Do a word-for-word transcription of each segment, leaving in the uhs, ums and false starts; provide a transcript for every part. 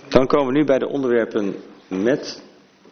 Dan komen we nu bij de onderwerpen met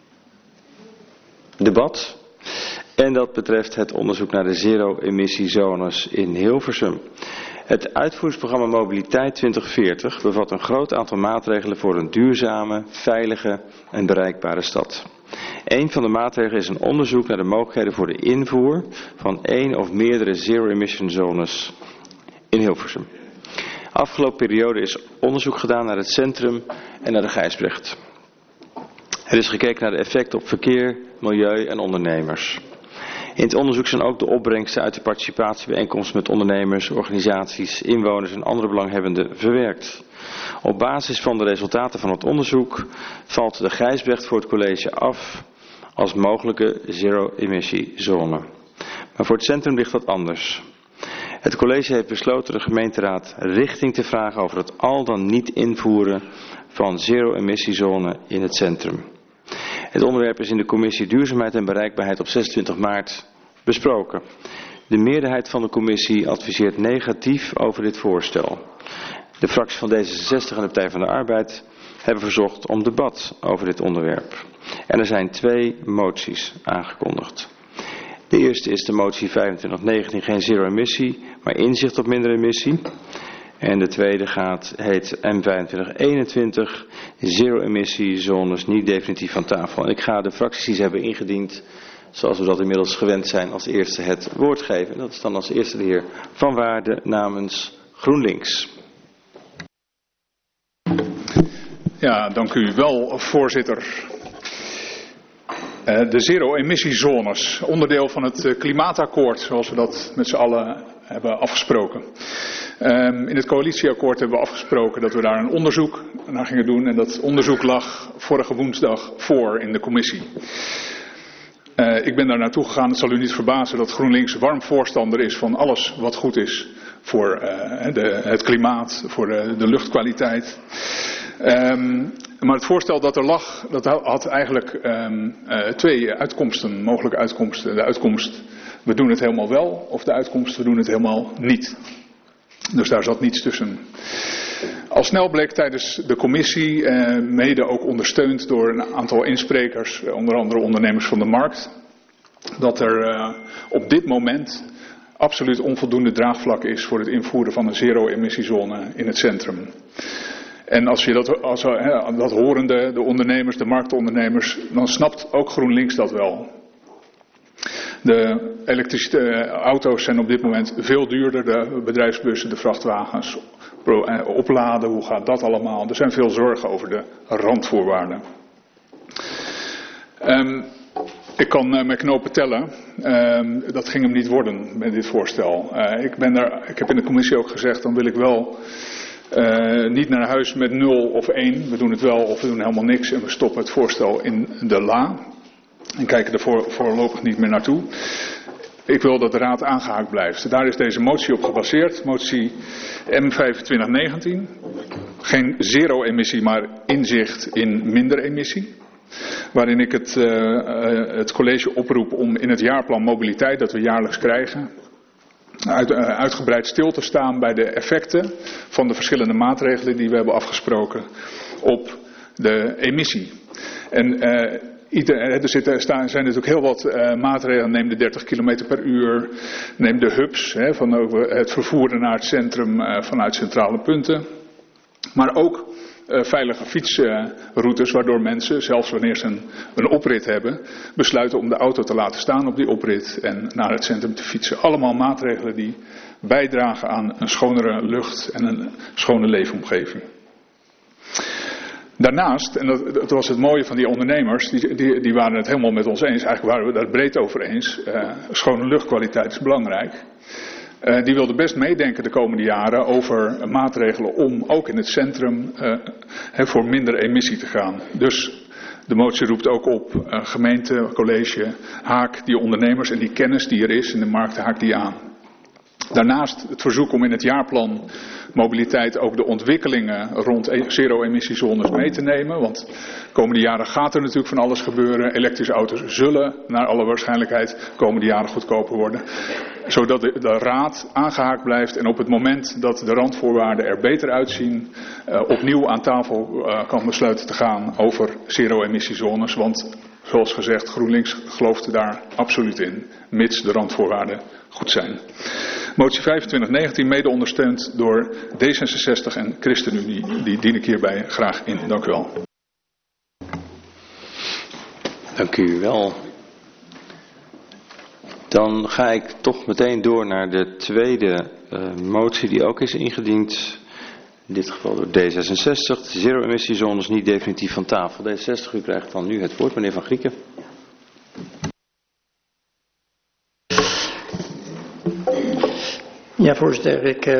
debat. En dat betreft het onderzoek naar de zero-emissiezones in Hilversum. Het uitvoeringsprogramma Mobiliteit twintig veertig bevat een groot aantal maatregelen voor een duurzame, veilige en bereikbare stad. Een van de maatregelen is een onderzoek naar de mogelijkheden voor de invoer van één of meerdere zero-emission zones in Hilversum. Afgelopen periode is onderzoek gedaan naar het centrum en naar de Gijsbrecht. Er is gekeken naar de effecten op verkeer, milieu en ondernemers. In het onderzoek zijn ook de opbrengsten uit de participatiebijeenkomst met ondernemers, organisaties, inwoners en andere belanghebbenden verwerkt. Op basis van de resultaten van het onderzoek valt de Gijsbrecht voor het college af als mogelijke zero-emissiezone. Maar voor het centrum ligt dat anders. Het college heeft besloten de gemeenteraad richting te vragen over het al dan niet invoeren van zero-emissiezone in het centrum. Het onderwerp is in de commissie Duurzaamheid en Bereikbaarheid op zesentwintig maart besproken. De meerderheid van de commissie adviseert negatief over dit voorstel. De fractie van D zesenzestig en de Partij van de Arbeid hebben verzocht om debat over dit onderwerp. En er zijn twee moties aangekondigd. De eerste is de motie vijfentwintig negentien, geen zero-emissie, maar inzicht op minder emissie. En de tweede gaat, heet M vijfentwintig eenentwintig, zero-emissiezones niet definitief van tafel. En ik ga de fracties die ze hebben ingediend, zoals we dat inmiddels gewend zijn, als eerste het woord geven. En dat is dan als eerste de heer Van Waarden namens GroenLinks. Ja, dank u wel, voorzitter. De zero-emissiezones, onderdeel van het klimaatakkoord, zoals we dat met z'n allen hebben afgesproken. Um, in het coalitieakkoord hebben we afgesproken dat we daar een onderzoek naar gingen doen. En dat onderzoek lag vorige woensdag voor in de commissie. Uh, ik ben daar naartoe gegaan. Het zal u niet verbazen dat GroenLinks warm voorstander is van alles wat goed is voor uh, de, het klimaat, voor de, de luchtkwaliteit. Um, maar het voorstel dat er lag, dat had eigenlijk um, uh, twee uitkomsten, mogelijke uitkomsten. De uitkomst, we doen het helemaal wel, of de uitkomst, we doen het helemaal niet. Dus daar zat niets tussen. Al snel bleek tijdens de commissie, eh, mede ook ondersteund door een aantal insprekers, onder andere ondernemers van de markt, dat er eh, op dit moment absoluut onvoldoende draagvlak is voor het invoeren van een zero-emissiezone in het centrum. En als je dat, als, hè, dat horende, de ondernemers, de marktondernemers, dan snapt ook GroenLinks dat wel. De elektrische auto's zijn op dit moment veel duurder, de bedrijfsbussen, de vrachtwagens, opladen, hoe gaat dat allemaal? Er zijn veel zorgen over de randvoorwaarden. Um, ik kan uh, mijn knopen tellen, um, dat ging hem niet worden met dit voorstel. Uh, ik, ben daar, ik heb in de commissie ook gezegd, dan wil ik wel uh, niet naar huis met nul of één. We doen het wel of we doen helemaal niks en we stoppen het voorstel in de la. En kijken er voor, voorlopig niet meer naartoe. Ik wil dat de raad aangehaakt blijft. Daar is deze motie op gebaseerd. Motie M vijfentwintig negentien. Geen zero-emissie, maar inzicht in minder emissie. Waarin ik het, uh, het college oproep om in het jaarplan mobiliteit dat we jaarlijks krijgen, uit, uh, uitgebreid stil te staan bij de effecten van de verschillende maatregelen die we hebben afgesproken op de emissie. En uh, Er zitten, zijn natuurlijk heel wat uh, maatregelen. Neem de dertig kilometer per uur. Neem de hubs. Hè, van het vervoeren naar het centrum uh, vanuit centrale punten. Maar ook uh, veilige fietsroutes. Waardoor mensen, zelfs wanneer ze een, een oprit hebben, besluiten om de auto te laten staan op die oprit. En naar het centrum te fietsen. Allemaal maatregelen die bijdragen aan een schonere lucht en een schone leefomgeving. Daarnaast, en dat, dat was het mooie van die ondernemers, die, die, die waren het helemaal met ons eens. Eigenlijk waren we daar breed over eens. Uh, schone luchtkwaliteit is belangrijk. Uh, die wilden best meedenken de komende jaren over maatregelen om ook in het centrum uh, he, voor minder emissie te gaan. Dus de motie roept ook op, uh, gemeente, college, haak die ondernemers en die kennis die er is in de markt, haak die aan. Daarnaast het verzoek om in het jaarplan mobiliteit ook de ontwikkelingen rond zero-emissiezones mee te nemen. Want de komende jaren gaat er natuurlijk van alles gebeuren. Elektrische auto's zullen naar alle waarschijnlijkheid de komende jaren goedkoper worden. Zodat de, de raad aangehaakt blijft en op het moment dat de randvoorwaarden er beter uitzien, uh, opnieuw aan tafel uh, kan besluiten te gaan over zero-emissiezones. Want zoals gezegd, GroenLinks gelooft daar absoluut in, mits de randvoorwaarden goed zijn. Motie vijfentwintig negentien, mede ondersteund door D zesenzestig en ChristenUnie. Die dien ik hierbij graag in. Dank u wel. Dank u wel. Dan ga ik toch meteen door naar de tweede uh, motie die ook is ingediend. In dit geval door D zesenzestig. De zero-emissiezones niet definitief van tafel. D zesenzestig, u krijgt dan nu het woord, meneer Van Grieken. Ja, voorzitter, ik uh,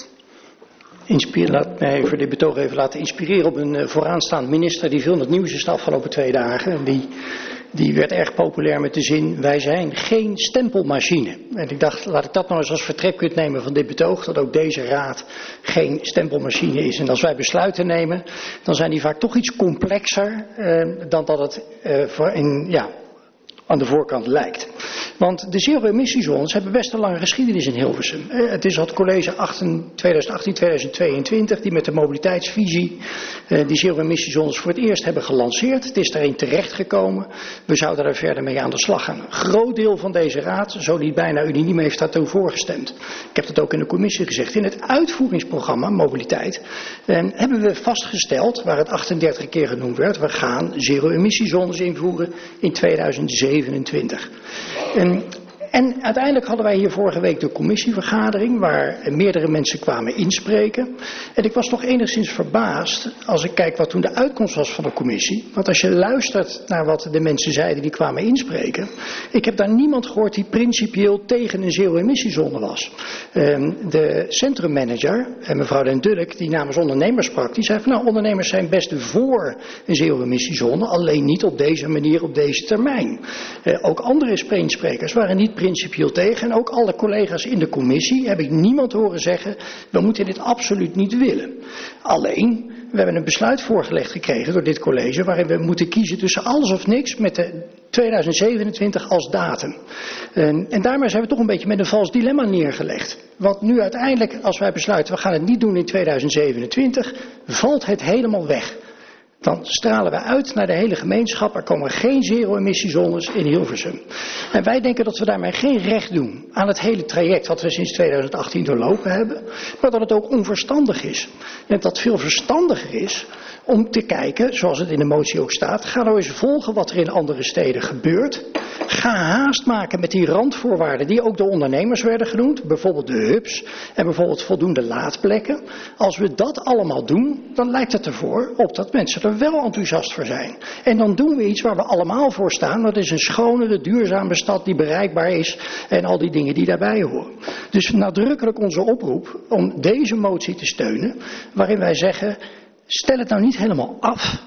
inspireer, laat mij voor dit betoog even laten inspireren op een uh, vooraanstaand minister die veel in het nieuws is de afgelopen twee dagen. Die, die werd erg populair met de zin, wij zijn geen stempelmachine. En ik dacht, laat ik dat nou eens als vertrekpunt nemen van dit betoog, dat ook deze raad geen stempelmachine is. En als wij besluiten nemen, dan zijn die vaak toch iets complexer uh, dan dat het uh, voor in, ja, aan de voorkant lijkt. Want de zero-emissiezones hebben best een lange geschiedenis in Hilversum. Het is het college tweeduizend achttien tweeduizend tweeëntwintig die met de mobiliteitsvisie die zero-emissiezones voor het eerst hebben gelanceerd. Het is daarin terechtgekomen. We zouden daar verder mee aan de slag gaan. Een groot deel van deze raad, zo niet bijna unaniem, heeft daartoe voorgestemd. Ik heb dat ook in de commissie gezegd. In het uitvoeringsprogramma mobiliteit eh, hebben we vastgesteld, waar het achtendertig keer genoemd werd, we gaan zero-emissiezones invoeren in tweeduizend zevenentwintig. En, en uiteindelijk hadden wij hier vorige week de commissievergadering waar meerdere mensen kwamen inspreken. En ik was toch enigszins verbaasd als ik kijk wat toen de uitkomst was van de commissie. Want als je luistert naar wat de mensen zeiden die kwamen inspreken. Ik heb daar niemand gehoord die principieel tegen een zero-emissiezone was. Um, de centrummanager, en mevrouw Den Dulk, die namens ondernemers sprak, die zei van nou, ondernemers zijn best voor een zero-emissiezone, alleen niet op deze manier, op deze termijn. Uh, ook andere sprekers waren niet principieel tegen. En ook alle collega's in de commissie heb ik niemand horen zeggen, we moeten dit absoluut niet willen. Alleen, we hebben een besluit voorgelegd gekregen door dit college waarin we moeten kiezen tussen alles of niks met de tweeduizend zevenentwintig als datum. En, en daarmee zijn we toch een beetje met een vals dilemma neergelegd. Want nu uiteindelijk, als wij besluiten we gaan het niet doen in tweeduizend zevenentwintig, valt het helemaal weg. Dan stralen we uit naar de hele gemeenschap. Er komen geen zero-emissiezones in Hilversum. En wij denken dat we daarmee geen recht doen aan het hele traject wat we sinds tweeduizend achttien doorlopen hebben. Maar dat het ook onverstandig is. En dat het veel verstandiger is om te kijken, zoals het in de motie ook staat. Ga nou eens volgen wat er in andere steden gebeurt. Ga haast maken met die randvoorwaarden die ook door ondernemers werden genoemd. Bijvoorbeeld de hubs en bijvoorbeeld voldoende laadplekken. Als we dat allemaal doen, dan lijkt het ervoor op dat mensen er wel enthousiast voor zijn. En dan doen we iets waar we allemaal voor staan. Dat is een schonere, duurzame stad die bereikbaar is en al die dingen die daarbij horen. Dus nadrukkelijk onze oproep om deze motie te steunen, waarin wij zeggen, stel het nou niet helemaal af.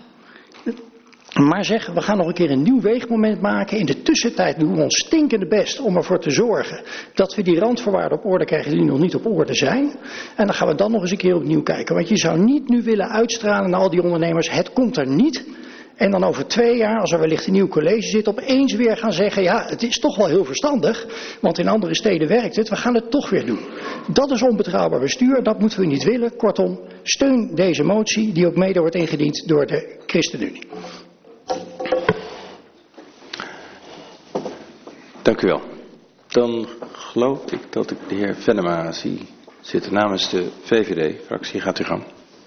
Maar zeggen, we gaan nog een keer een nieuw weegmoment maken. In de tussentijd doen we ons stinkende best om ervoor te zorgen dat we die randvoorwaarden op orde krijgen die nog niet op orde zijn. En dan gaan we dan nog eens een keer opnieuw kijken. Want je zou niet nu willen uitstralen naar al die ondernemers, het komt er niet. En dan over twee jaar, als er wellicht een nieuw college zit, opeens weer gaan zeggen, ja, het is toch wel heel verstandig, want in andere steden werkt het, we gaan het toch weer doen. Dat is onbetrouwbaar bestuur, dat moeten we niet willen. Kortom, steun deze motie, die ook mede wordt ingediend door de ChristenUnie. Dank u wel. Dan geloof ik dat ik de heer Venema zie zitten namens de V V D-fractie. Gaat u gang.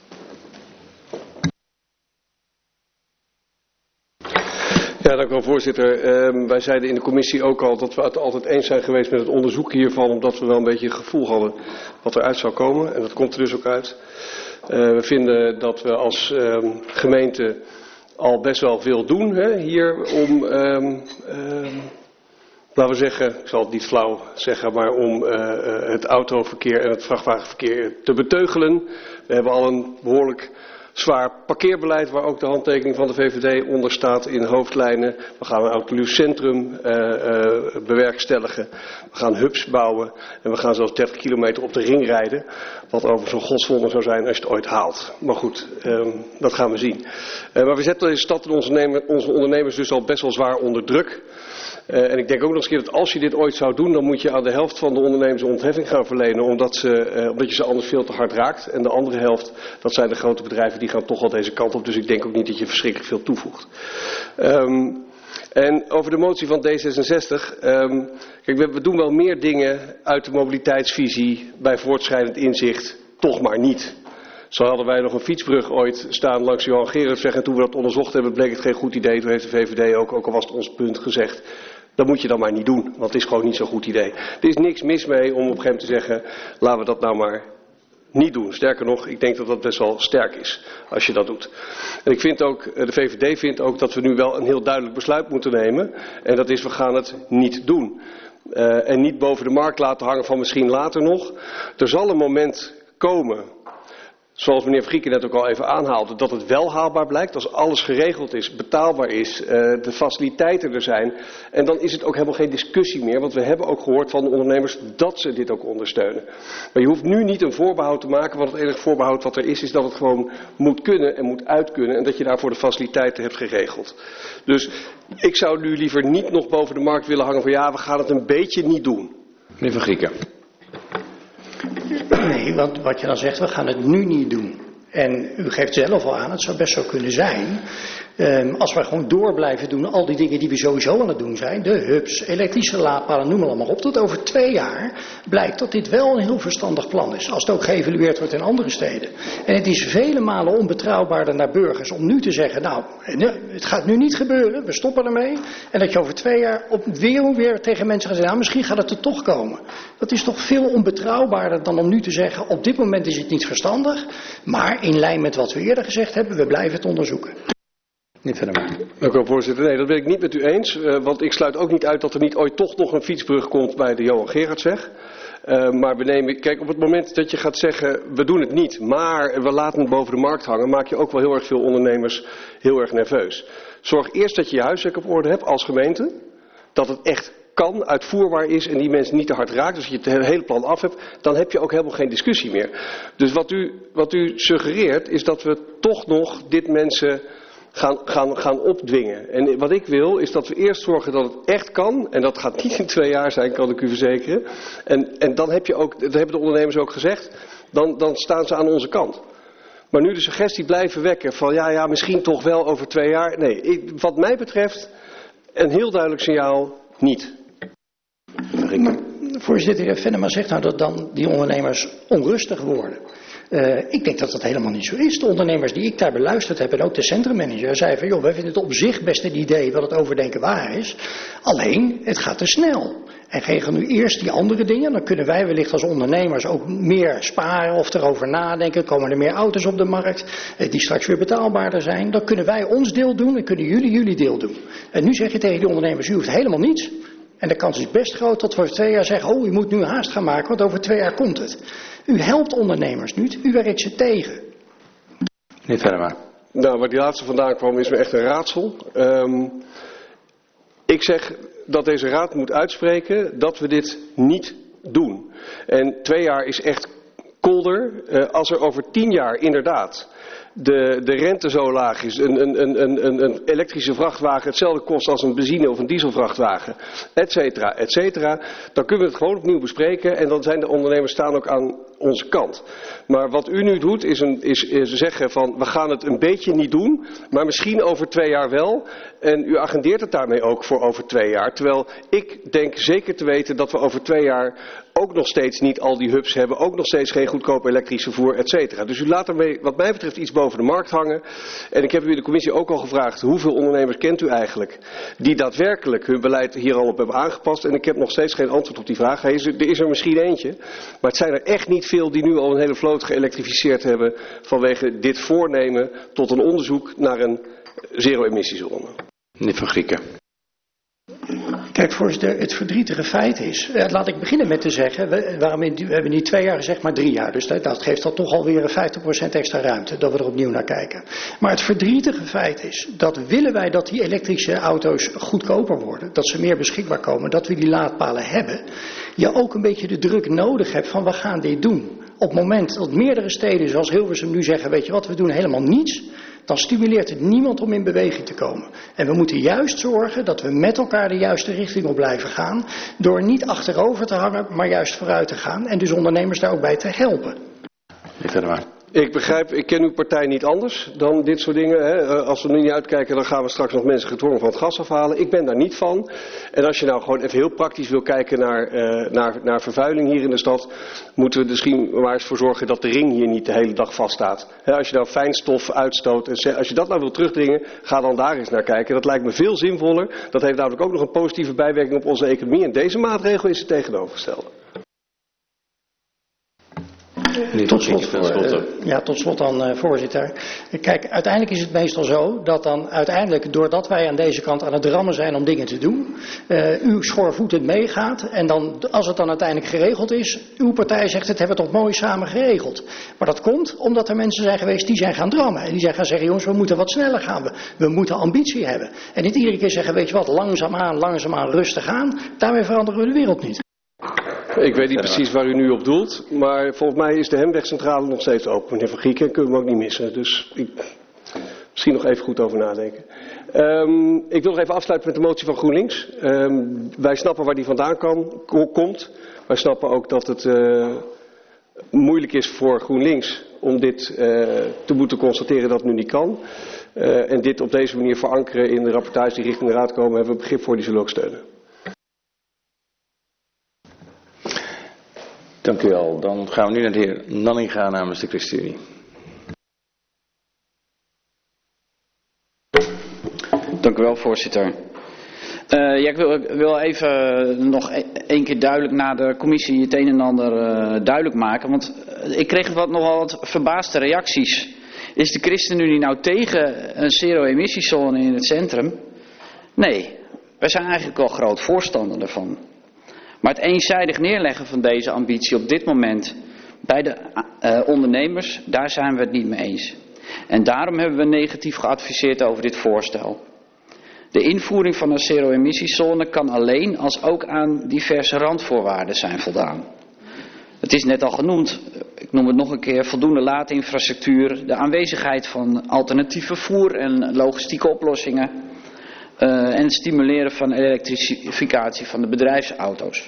Ja, dank u wel, voorzitter. Uh, wij zeiden in de commissie ook al dat we het altijd eens zijn geweest met het onderzoek hiervan, omdat we wel een beetje een gevoel hadden wat eruit zou komen. En dat komt er dus ook uit. Uh, we vinden dat we als uh, gemeente al best wel veel doen hè, hier om, um, um, laten we zeggen, ik zal het niet flauw zeggen, maar om uh, het autoverkeer en het vrachtwagenverkeer te beteugelen. We hebben al een behoorlijk zwaar parkeerbeleid waar ook de handtekening van de V V D onder staat in hoofdlijnen. We gaan een autoluw centrum uh, uh, bewerkstelligen. We gaan hubs bouwen en we gaan zelfs dertig kilometer op de ring rijden. Wat overigens een godswonder zou zijn als je het ooit haalt. Maar goed, um, dat gaan we zien. Uh, maar we zetten deze stad en onze, onze ondernemers dus al best wel zwaar onder druk. Uh, en ik denk ook nog eens een keer dat als je dit ooit zou doen, dan moet je aan de helft van de ondernemers een ontheffing gaan verlenen. Omdat, ze, uh, omdat je ze anders veel te hard raakt. En de andere helft, dat zijn de grote bedrijven, die gaan toch al deze kant op. Dus ik denk ook niet dat je verschrikkelijk veel toevoegt. Um, en over de motie van D zesenzestig. Um, kijk, we, we doen wel meer dingen uit de mobiliteitsvisie bij voortschrijdend inzicht. Toch maar niet. Zo hadden wij nog een fietsbrug ooit staan langs Johan Gerardsweg. En toen we dat onderzocht hebben, bleek het geen goed idee. Toen heeft de V V D ook, ook al was het ons punt, gezegd: dat moet je dan maar niet doen, want het is gewoon niet zo'n goed idee. Er is niks mis mee om op een gegeven moment te zeggen: laten we dat nou maar niet doen. Sterker nog, ik denk dat dat best wel sterk is als je dat doet. En ik vind ook, de V V D vindt ook dat we nu wel een heel duidelijk besluit moeten nemen. En dat is: we gaan het niet doen. Uh, en niet boven de markt laten hangen van misschien later nog. Er zal een moment komen, zoals meneer Vrieken net ook al even aanhaalde, dat het wel haalbaar blijkt. Als alles geregeld is, betaalbaar is, uh, de faciliteiten er zijn. En dan is het ook helemaal geen discussie meer. Want we hebben ook gehoord van de ondernemers dat ze dit ook ondersteunen. Maar je hoeft nu niet een voorbehoud te maken. Want het enige voorbehoud wat er is, is dat het gewoon moet kunnen en moet uitkunnen. En dat je daarvoor de faciliteiten hebt geregeld. Dus ik zou nu liever niet nog boven de markt willen hangen van: ja, we gaan het een beetje niet doen. Meneer Van Grieken. Nee, want wat je dan zegt, we gaan het nu niet doen. En u geeft zelf al aan, het zou best zo kunnen zijn. Um, als wij gewoon door blijven doen, al die dingen die we sowieso aan het doen zijn, de hubs, elektrische laadpalen, noem maar allemaal op, tot over twee jaar blijkt dat dit wel een heel verstandig plan is. Als het ook geëvalueerd wordt in andere steden. En het is vele malen onbetrouwbaarder naar burgers om nu te zeggen: nou, het gaat nu niet gebeuren, we stoppen ermee. En dat je over twee jaar op weer weer tegen mensen gaat zeggen: nou, misschien gaat het er toch komen. Dat is toch veel onbetrouwbaarder dan om nu te zeggen: op dit moment is het niet verstandig, maar in lijn met wat we eerder gezegd hebben, we blijven het onderzoeken. Niet verder maar. Dank u wel, voorzitter. Nee, dat ben ik niet met u eens. Uh, want ik sluit ook niet uit dat er niet ooit toch nog een fietsbrug komt bij de Johan Gerardsweg. Uh, maar we nemen, kijk, op het moment dat je gaat zeggen: we doen het niet, maar we laten het boven de markt hangen, maak je ook wel heel erg veel ondernemers heel erg nerveus. Zorg eerst dat je je huiswerk op orde hebt als gemeente. Dat het echt kan, uitvoerbaar is en die mensen niet te hard raakt. Dus als je het hele plan af hebt, dan heb je ook helemaal geen discussie meer. Dus wat u, wat u suggereert is dat we toch nog dit mensen Gaan, gaan, gaan opdwingen. En wat ik wil is dat we eerst zorgen dat het echt kan. En dat gaat niet in twee jaar zijn, kan ik u verzekeren. En, en dan heb je ook, dat hebben de ondernemers ook gezegd, dan, dan staan ze aan onze kant. Maar nu de suggestie blijven wekken van ja, ja, misschien toch wel over twee jaar. Nee, ik, wat mij betreft een heel duidelijk signaal: niet. Maar, voorzitter, de Venema zegt nou dat dan die ondernemers onrustig worden. Uh, ik denk dat dat helemaal niet zo is. De ondernemers die ik daar beluisterd heb en ook de centrummanager zeiden van: joh, wij vinden het op zich best een idee wat het overdenken waar is. Alleen, het gaat te snel. En regel nu eerst die andere dingen. Dan kunnen wij wellicht als ondernemers ook meer sparen of erover nadenken. Komen er meer auto's op de markt die straks weer betaalbaarder zijn. Dan kunnen wij ons deel doen en kunnen jullie jullie deel doen. En nu zeg je tegen die ondernemers: u hoeft helemaal niets. En de kans is best groot dat we over twee jaar zeggen: oh, u moet nu haast gaan maken, want over twee jaar komt het. U helpt ondernemers niet, u werkt ze tegen. Niet verder maar. Nou, waar die laatste vandaan kwam is me echt een raadsel. Um, ik zeg dat deze raad moet uitspreken dat we dit niet doen. En twee jaar is echt kolder. Uh, als er over tien jaar inderdaad de, de rente zo laag is, een, een, een, een, een elektrische vrachtwagen hetzelfde kost als een benzine- of een dieselvrachtwagen, et cetera, et cetera, dan kunnen we het gewoon opnieuw bespreken en dan zijn de ondernemers staan ook aan onze kant. Maar wat u nu doet is, een, is, is zeggen van: we gaan het een beetje niet doen, maar misschien over twee jaar wel. En u agendeert het daarmee ook voor over twee jaar. Terwijl ik denk zeker te weten dat we over twee jaar ook nog steeds niet al die hubs hebben, ook nog steeds geen goedkoop elektrisch vervoer, et cetera. Dus u laat ermee wat mij betreft iets boven de markt hangen. En ik heb u in de commissie ook al gevraagd: hoeveel ondernemers kent u eigenlijk die daadwerkelijk hun beleid hier al op hebben aangepast? En ik heb nog steeds geen antwoord op die vraag. Er is er, er is er misschien eentje, maar het zijn er echt niet veel die nu al een hele vloot geëlektrificeerd hebben vanwege dit voornemen tot een onderzoek naar een zero-emissiezone. Meneer Van Grieken. Kijk, Kijk, voorzitter, het verdrietige feit is, eh, laat ik beginnen met te zeggen, we, waarom in, we hebben niet twee jaar gezegd, maar drie jaar. Dus dat, dat geeft dan toch alweer een vijftig procent extra ruimte, dat we er opnieuw naar kijken. Maar het verdrietige feit is, dat willen wij dat die elektrische auto's goedkoper worden, dat ze meer beschikbaar komen, dat we die laadpalen hebben, je ook een beetje de druk nodig hebt van we gaan dit doen. Op het moment dat meerdere steden zoals Hilversum nu zeggen, weet je wat, we doen helemaal niets, dan stimuleert het niemand om in beweging te komen. En we moeten juist zorgen dat we met elkaar de juiste richting op blijven gaan, door niet achterover te hangen, maar juist vooruit te gaan en dus ondernemers daar ook bij te helpen. Ik begrijp, ik ken uw partij niet anders dan dit soort dingen. Hè. Als we nu niet uitkijken, dan gaan we straks nog mensen gedwongen van het gas afhalen. Ik ben daar niet van. En als je nou gewoon even heel praktisch wil kijken naar, uh, naar, naar vervuiling hier in de stad, moeten we er misschien maar eens voor zorgen dat de ring hier niet de hele dag vaststaat. Hè, als je nou fijnstof uitstoot, en als je dat nou wil terugdringen, ga dan daar eens naar kijken. Dat lijkt me veel zinvoller. Dat heeft namelijk ook nog een positieve bijwerking op onze economie. En deze maatregel is het tegenovergestelde. Tot slot, voor, uh, ja, tot slot dan, uh, voorzitter. Kijk, uiteindelijk is het meestal zo dat dan uiteindelijk, doordat wij aan deze kant aan het rammen zijn om dingen te doen, uh, u schoorvoetend meegaat en dan, als het dan uiteindelijk geregeld is, uw partij zegt het hebben we toch mooi samen geregeld. Maar dat komt omdat er mensen zijn geweest die zijn gaan drammen en die zijn gaan zeggen, jongens, we moeten wat sneller gaan, we, we moeten ambitie hebben. En niet iedere keer zeggen, weet je wat, langzaamaan, langzaamaan, rustig aan, daarmee veranderen we de wereld niet. Ik weet niet precies waar u nu op doelt, maar volgens mij is de Hemwegcentrale nog steeds open. Meneer Van Gieken, kunnen we hem ook niet missen. Dus ik, misschien nog even goed over nadenken. Um, ik wil nog even afsluiten met de motie van GroenLinks. Um, wij snappen waar die vandaan kan, komt. Wij snappen ook dat het uh, moeilijk is voor GroenLinks om dit uh, te moeten constateren dat het nu niet kan. Uh, en dit op deze manier verankeren in de rapportages die richting de Raad komen, hebben we begrip voor, die zullen ook steunen. Dank u wel. Dan gaan we nu naar de heer Nanninga namens de ChristenUnie. Dank u wel, voorzitter. Uh, ja, ik, wil, ik wil even nog één keer duidelijk na de commissie het een en ander uh, duidelijk maken. Want ik kreeg wat, nogal wat verbaasde reacties. Is de ChristenUnie nou tegen een zero-emissiezone in het centrum? Nee, wij zijn eigenlijk wel groot voorstander daarvan. Maar het eenzijdig neerleggen van deze ambitie op dit moment bij de uh, ondernemers, daar zijn we het niet mee eens. En daarom hebben we negatief geadviseerd over dit voorstel. De invoering van een zero-emissiezone kan alleen als ook aan diverse randvoorwaarden zijn voldaan. Het is net al genoemd, ik noem het nog een keer, voldoende laadinfrastructuur, de aanwezigheid van alternatief vervoer en logistieke oplossingen. Uh, en het stimuleren van elektrificatie van de bedrijfsauto's.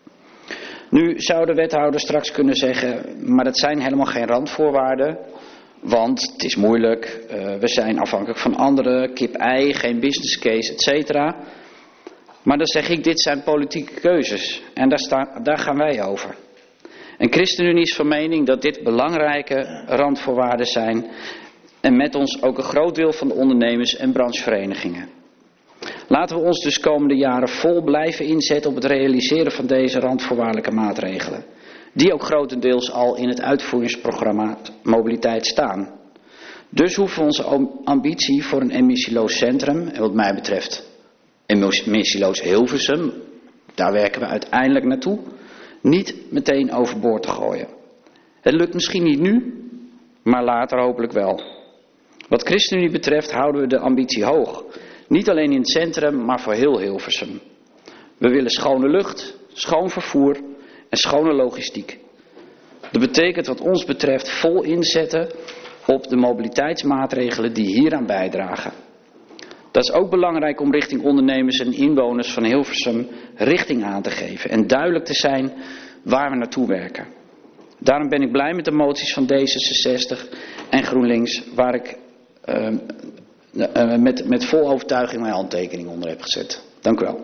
Nu zou de wethouder straks kunnen zeggen, maar dat zijn helemaal geen randvoorwaarden, want het is moeilijk, uh, we zijn afhankelijk van anderen, kip-ei, geen business case, et cetera. Maar dan zeg ik, dit zijn politieke keuzes en daar, sta, daar gaan wij over. En ChristenUnie is van mening dat dit belangrijke randvoorwaarden zijn en met ons ook een groot deel van de ondernemers en brancheverenigingen. Laten we ons dus komende jaren vol blijven inzetten op het realiseren van deze randvoorwaardelijke maatregelen. Die ook grotendeels al in het uitvoeringsprogramma mobiliteit staan. Dus hoeven we onze ambitie voor een emissieloos centrum, en wat mij betreft emissieloos Hilversum, daar werken we uiteindelijk naartoe, niet meteen overboord te gooien. Het lukt misschien niet nu, maar later hopelijk wel. Wat ChristenUnie betreft houden we de ambitie hoog. Niet alleen in het centrum, maar voor heel Hilversum. We willen schone lucht, schoon vervoer en schone logistiek. Dat betekent wat ons betreft vol inzetten op de mobiliteitsmaatregelen die hieraan bijdragen. Dat is ook belangrijk om richting ondernemers en inwoners van Hilversum richting aan te geven. En duidelijk te zijn waar we naartoe werken. Daarom ben ik blij met de moties van D zesenzestig en GroenLinks, waar ik uh, uh, met, met vol overtuiging mijn handtekening onder heb gezet. Dank u wel.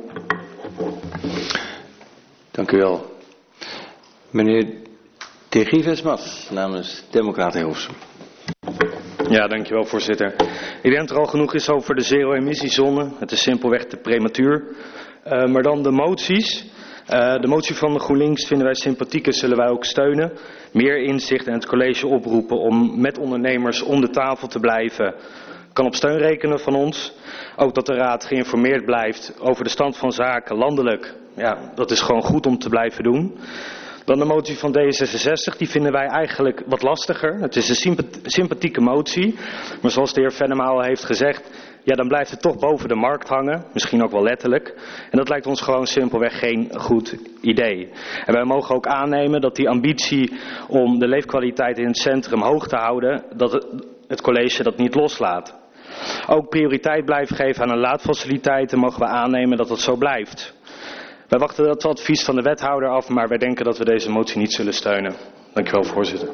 Dank u wel. Meneer De Gives Mas, namens Democraten Hilversum. Ja, dankjewel voorzitter. Ik denk dat er al genoeg is over de zero-emissiezone. Het is simpelweg te prematuur. Uh, maar dan de moties. Uh, de motie van de GroenLinks vinden wij sympathiek en zullen wij ook steunen. Meer inzicht en het college oproepen om met ondernemers om de tafel te blijven kan op steun rekenen van ons. Ook dat de Raad geïnformeerd blijft over de stand van zaken landelijk. Ja, dat is gewoon goed om te blijven doen. Dan de motie van D zesenzestig, die vinden wij eigenlijk wat lastiger. Het is een sympathieke motie, maar zoals de heer Venema al heeft gezegd, ja, dan blijft het toch boven de markt hangen, misschien ook wel letterlijk. En dat lijkt ons gewoon simpelweg geen goed idee. En wij mogen ook aannemen dat die ambitie om de leefkwaliteit in het centrum hoog te houden, dat het, het college dat niet loslaat. Ook prioriteit blijven geven aan een laadfaciliteiten mogen we aannemen dat dat zo blijft. Wij wachten dat advies van de wethouder af, maar wij denken dat we deze motie niet zullen steunen. Dank u wel, voorzitter.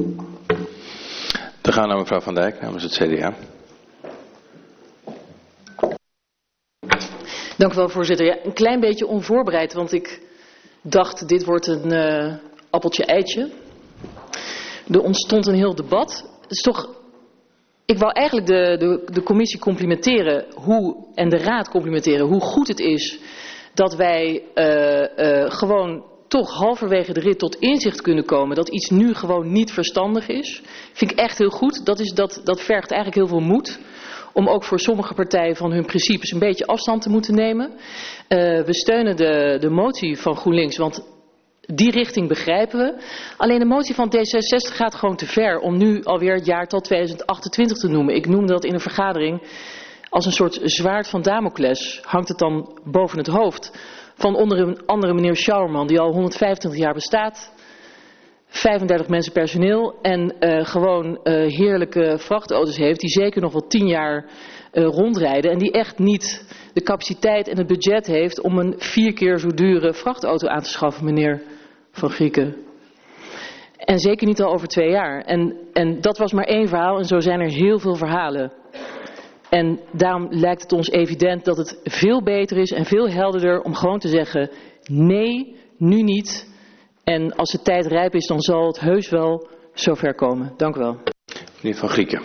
Dan gaan we naar mevrouw Van Dijk namens het C D A. Dank u wel, voorzitter. Ja, een klein beetje onvoorbereid, want ik dacht dit wordt een uh, appeltje-eitje. Er ontstond een heel debat. Het is toch... Ik wou eigenlijk de, de, de commissie complimenteren hoe, en de raad complimenteren hoe goed het is dat wij uh, uh, gewoon toch halverwege de rit tot inzicht kunnen komen dat iets nu gewoon niet verstandig is. Vind ik echt heel goed. Dat, is, dat, dat vergt eigenlijk heel veel moed. Om ook voor sommige partijen van hun principes een beetje afstand te moeten nemen. Uh, we steunen de, de motie van GroenLinks, want die richting begrijpen we. Alleen de motie van D zesenzestig gaat gewoon te ver om nu alweer het jaartal tweeduizend achtentwintig te noemen. Ik noemde dat in een vergadering als een soort zwaard van Damocles. Hangt het dan boven het hoofd van onder een andere meneer Schouwerman die al honderdvijfentwintig jaar bestaat. vijfendertig mensen personeel en uh, gewoon uh, heerlijke vrachtauto's heeft die zeker nog wel tien jaar uh, rondrijden. En die echt niet de capaciteit en het budget heeft om een vier keer zo dure vrachtauto aan te schaffen, meneer Van Grieken. En zeker niet al over twee jaar. En, en dat was maar één verhaal en zo zijn er heel veel verhalen. En daarom lijkt het ons evident dat het veel beter is en veel helderder om gewoon te zeggen nee, nu niet. En als de tijd rijp is, dan zal het heus wel zover komen. Dank u wel. Meneer Van Grieken.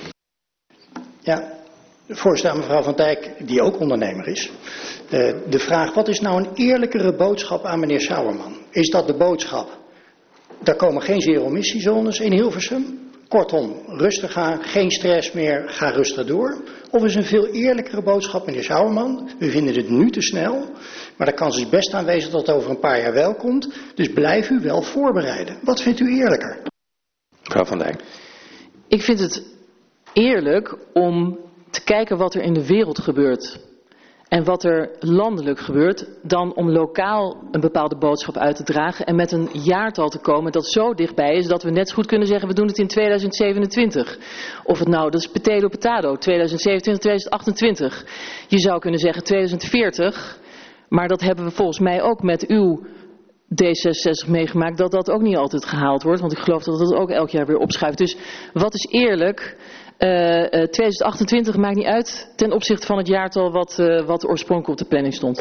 Ja, voorzitter, mevrouw Van Dijk, die ook ondernemer is. De, de vraag, wat is nou een eerlijkere boodschap aan meneer Schouwerman? Is dat de boodschap? Daar komen geen zero-emissiezones in Hilversum. Kortom, rustig aan, geen stress meer, ga rustig door. Of is een veel eerlijkere boodschap, meneer Schouwerman? We vinden het nu te snel, maar de kans is best aanwezig dat het over een paar jaar wel komt. Dus blijf u wel voorbereiden. Wat vindt u eerlijker? Mevrouw Van Dijk. Ik vind het eerlijk om te kijken wat er in de wereld gebeurt. En wat er landelijk gebeurt, dan om lokaal een bepaalde boodschap uit te dragen en met een jaartal te komen dat zo dichtbij is dat we net zo goed kunnen zeggen we doen het in tweeduizend zevenentwintig. Of het nou, dat is potato potato, tweeduizend zevenentwintig, tweeduizend achtentwintig. Je zou kunnen zeggen tweeduizend veertig, maar dat hebben we volgens mij ook met uw D zesenzestig meegemaakt, dat dat ook niet altijd gehaald wordt, want ik geloof dat dat ook elk jaar weer opschuift. Dus wat is eerlijk? Uh, uh, tweeduizend achtentwintig maakt niet uit ten opzichte van het jaartal wat, uh, wat oorspronkelijk op de planning stond.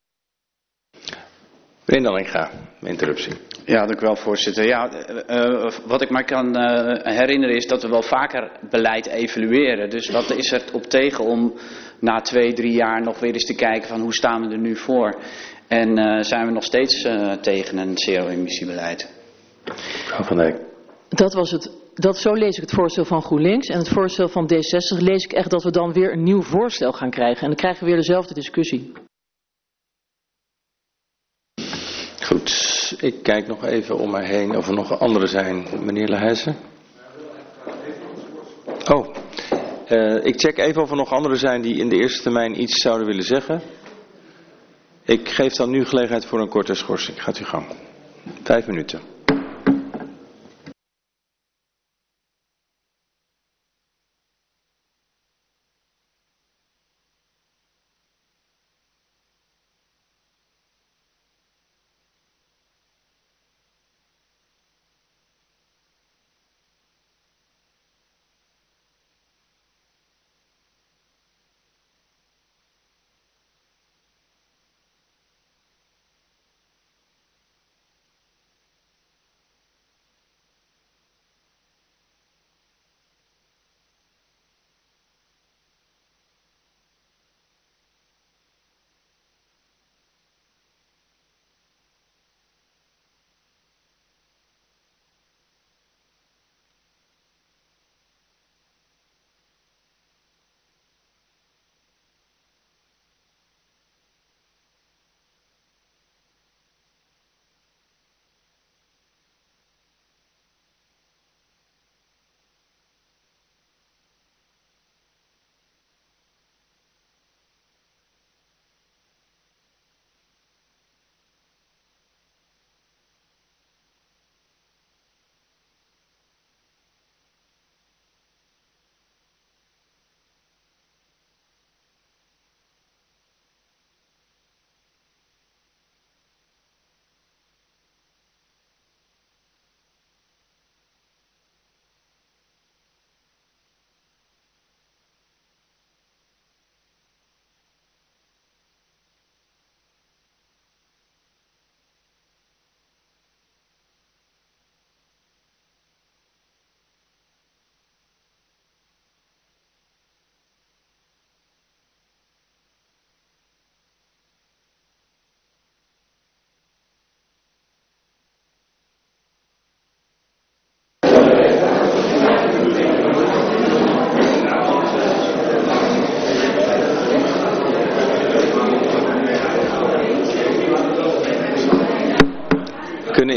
Meneer Dallinga, interruptie. Ja, dank u wel, voorzitter. Ja, uh, wat ik mij kan uh, herinneren is dat we wel vaker beleid evalueren. Dus wat is er op tegen om na twee, drie jaar nog weer eens te kijken van hoe staan we er nu voor? En uh, zijn we nog steeds uh, tegen een zero-emissiebeleid? Mevrouw Van Dijk. Dat was het. Dat, zo lees ik het voorstel van GroenLinks en het voorstel van D zesenzestig lees ik echt dat we dan weer een nieuw voorstel gaan krijgen. En dan krijgen we weer dezelfde discussie. Goed, ik kijk nog even om mij heen of er nog anderen zijn. Meneer Lehuizen. Oh, uh, ik check even of er nog anderen zijn die in de eerste termijn iets zouden willen zeggen. Ik geef dan nu gelegenheid voor een korte schorsing. Gaat u gang. Vijf minuten.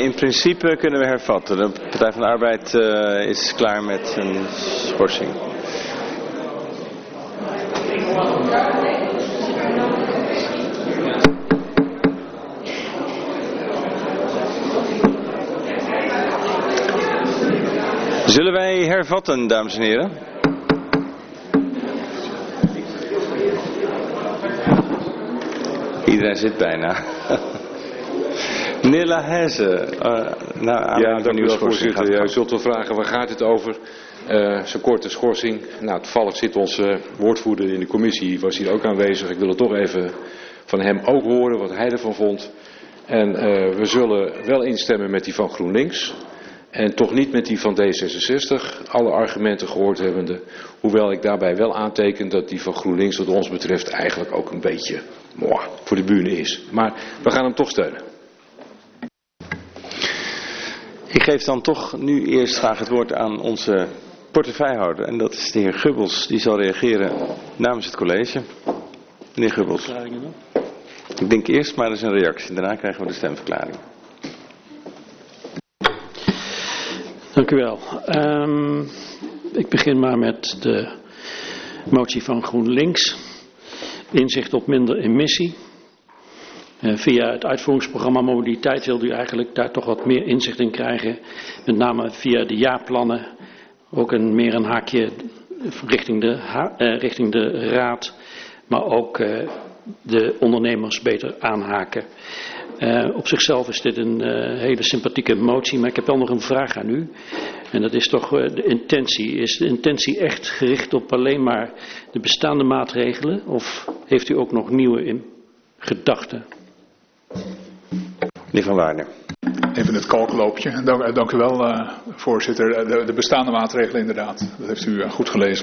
In principe kunnen we hervatten. De Partij van de Arbeid uh, is klaar met een schorsing. Zullen wij hervatten, dames en heren? Iedereen zit bijna. Meneer Laheze. Uh, nou, ja, dank u wel, voorzitter. Ja, u zult wel vragen, waar gaat het over? Uh, Zo'n korte schorsing. Nou, toevallig zit onze woordvoerder in de commissie, was hier ook aanwezig. Ik wil het toch even van hem ook horen, wat hij ervan vond. En uh, we zullen wel instemmen met die van GroenLinks. En toch niet met die van D zesenzestig, alle argumenten gehoord hebbende. Hoewel ik daarbij wel aanteken dat die van GroenLinks wat ons betreft eigenlijk ook een beetje mooi voor de bühne is. Maar we gaan hem toch steunen. Ik geef dan toch nu eerst graag het woord aan onze portefeuillehouder. En dat is de heer Gubbels. Die zal reageren namens het college. Meneer Gubbels. Ik denk eerst maar eens een reactie. Daarna krijgen we de stemverklaring. Dank u wel. Um, ik begin maar met de motie van GroenLinks. Inzicht op minder emissie. Uh, via het uitvoeringsprogramma Mobiliteit wil u eigenlijk daar toch wat meer inzicht in krijgen. Met name via de jaarplannen. Ook een, meer een haakje richting de, uh, richting de raad. Maar ook uh, de ondernemers beter aanhaken. Uh, op zichzelf is dit een uh, hele sympathieke motie, maar ik heb wel nog een vraag aan u. En dat is toch uh, de intentie. Is de intentie echt gericht op alleen maar de bestaande maatregelen? Of heeft u ook nog nieuwe in gedachten? Meneer Van Waarden. Even het kalkloopje. Dank, dank u wel, uh, voorzitter. De, de bestaande maatregelen inderdaad. Dat heeft u uh, goed gelezen.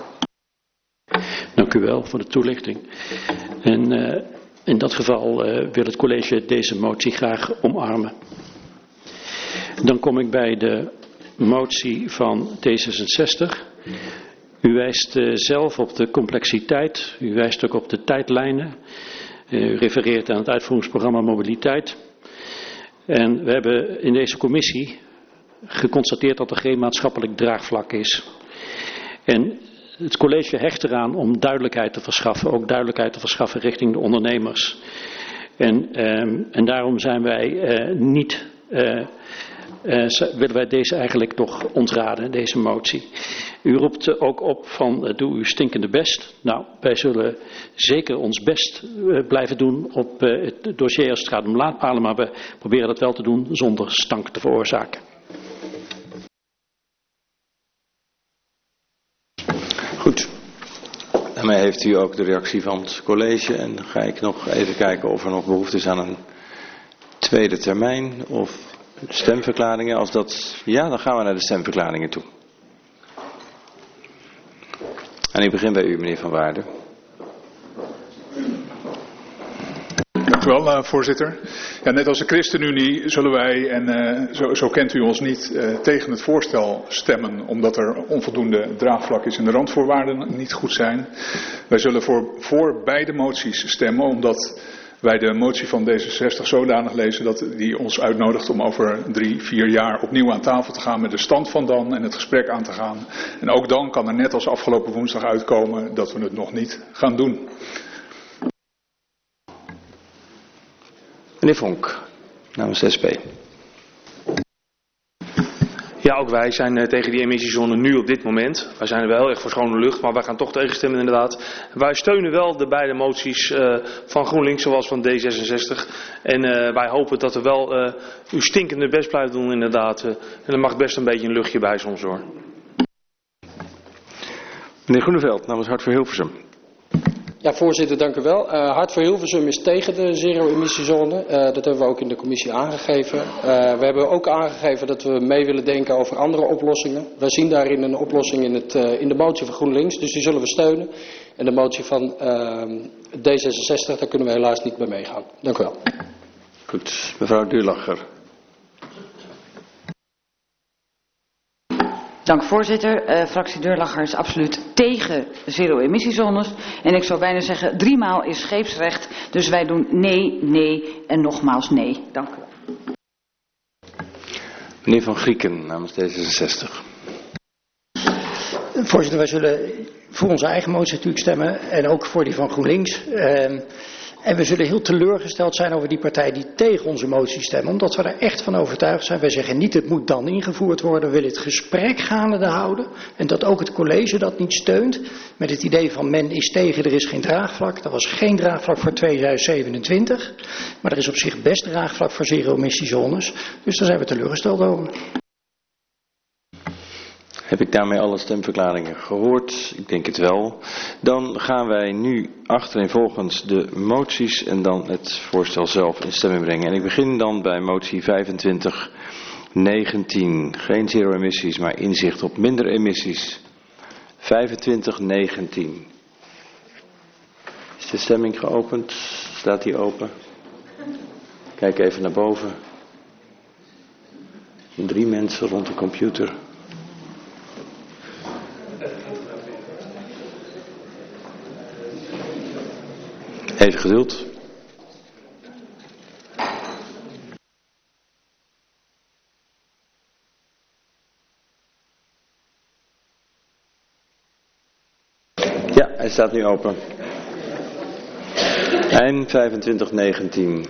Dank u wel voor de toelichting. En uh, in dat geval uh, wil het college deze motie graag omarmen. Dan kom ik bij de motie van D zesenzestig. U wijst uh, zelf op de complexiteit. U wijst ook op de tijdlijnen. U refereert aan het uitvoeringsprogramma Mobiliteit. En we hebben in deze commissie geconstateerd dat er geen maatschappelijk draagvlak is. En het college hecht eraan om duidelijkheid te verschaffen, ook duidelijkheid te verschaffen richting de ondernemers. En, um, en daarom zijn wij uh, niet, uh, uh, willen wij deze eigenlijk toch ontraden, deze motie. U roept ook op van uh, doe uw stinkende best. Nou, wij zullen zeker ons best uh, blijven doen op uh, het dossier als het gaat om laadpalen, maar we proberen dat wel te doen zonder stank te veroorzaken. Goed. Daarmee heeft u ook de reactie van het college. En dan ga ik nog even kijken of er nog behoefte is aan een tweede termijn of stemverklaringen. Als dat ja, dan gaan we naar de stemverklaringen toe. En ik begin bij u, meneer Van Waarden. Dank u wel, uh, voorzitter. Ja, net als de ChristenUnie zullen wij, en uh, zo, zo kent u ons niet, uh, tegen het voorstel stemmen, omdat er onvoldoende draagvlak is en de randvoorwaarden niet goed zijn. Wij zullen voor, voor beide moties stemmen, omdat wij de motie van D zesenzestig zodanig lezen dat die ons uitnodigt om over drie, vier jaar opnieuw aan tafel te gaan met de stand van dan en het gesprek aan te gaan. En ook dan kan er net als afgelopen woensdag uitkomen dat we het nog niet gaan doen. Meneer Vonk, namens S P. Ja, ook wij zijn uh, tegen die emissiezone nu op dit moment. Wij zijn er wel heel erg voor schone lucht, maar wij gaan toch tegenstemmen inderdaad. Wij steunen wel de beide moties uh, van GroenLinks zoals van D zesenzestig. En uh, wij hopen dat we wel uh, uw stinkende best blijven doen inderdaad. Uh, en er mag best een beetje een luchtje bij soms hoor. Meneer Groeneveld, namens Hart voor Hilversum. Ja, voorzitter, dank u wel. Uh, Hart voor Hilversum is tegen de zero-emissiezone. Uh, dat hebben we ook in de commissie aangegeven. Uh, we hebben ook aangegeven dat we mee willen denken over andere oplossingen. Wij zien daarin een oplossing in, het, uh, in de motie van GroenLinks, dus die zullen we steunen. En de motie van uh, D zesenzestig, daar kunnen we helaas niet mee meegaan. Dank u wel. Goed, mevrouw Duurlacher. Dank voorzitter. Uh, fractie Deurlacher is absoluut tegen zero-emissiezones. En ik zou bijna zeggen, driemaal is scheepsrecht. Dus wij doen nee, nee en nogmaals nee. Dank u wel. Meneer Van Grieken namens D zesenzestig. Voorzitter, wij zullen voor onze eigen motie natuurlijk stemmen en ook voor die van GroenLinks. Uh, En we zullen heel teleurgesteld zijn over die partij die tegen onze motie stemmen. Omdat we er echt van overtuigd zijn. Wij zeggen niet het moet dan ingevoerd worden. We willen het gesprek gaande houden. En dat ook het college dat niet steunt. Met het idee van men is tegen, er is geen draagvlak. Er was geen draagvlak voor tweeduizend zevenentwintig. Maar er is op zich best draagvlak voor zero-emissiezones. Dus daar zijn we teleurgesteld over. Heb ik daarmee alle stemverklaringen gehoord? Ik denk het wel. Dan gaan wij nu achtereenvolgens de moties en dan het voorstel zelf in stemming brengen. En ik begin dan bij motie vijfentwintig negentien. Geen zero-emissies, maar inzicht op minder emissies. vijfentwintig negentien. Is de stemming geopend? Staat die open? Kijk even naar boven. Drie mensen rond de computer. Even geduld. Ja, hij staat nu open. Eind vijfentwintig negentien.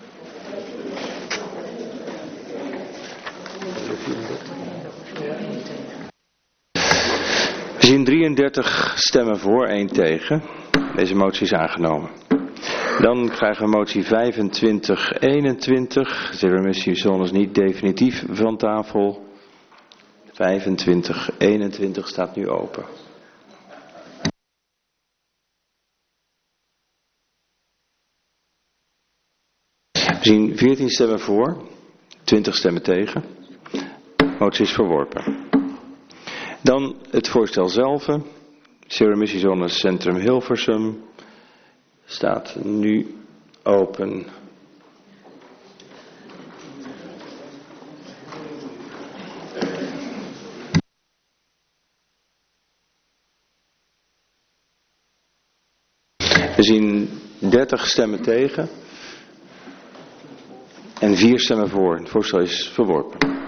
We zien drieëndertig stemmen voor, één tegen. Deze motie is aangenomen. Dan krijgen we motie vijfentwintig eenentwintig. Zero-emissiezones niet definitief van tafel. vijfentwintig eenentwintig staat nu open. We zien veertien stemmen voor, twintig stemmen tegen. Motie is verworpen. Dan het voorstel zelf. Zero-emissiezones Centrum Hilversum. Staat nu open. We zien dertig stemmen tegen en vier stemmen voor. Het voorstel is verworpen.